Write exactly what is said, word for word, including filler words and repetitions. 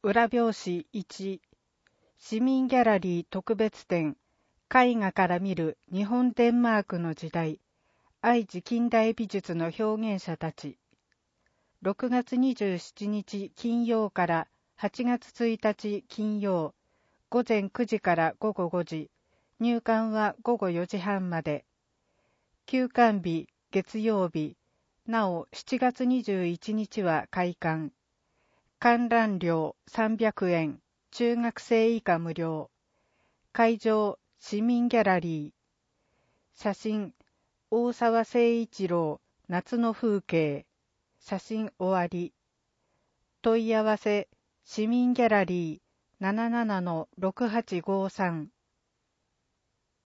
裏表紙いち、市民ギャラリー特別展、絵画から見る日本デンマークの時代、愛知近代美術の表現者たち。ろくがつにじゅうしちにち金曜からはちがつついたち金曜、午前くじから午後ごじ、入館は午後よじはんまで。休館日、月曜日、なおしちがつにじゅういちにちは開館。観覧料さんびゃくえん、中学生以下無料。会場、市民ギャラリー。写真、大沢誠一郎、夏の風景。写真終わり。問い合わせ、市民ギャラリー ななななのろくはちごさん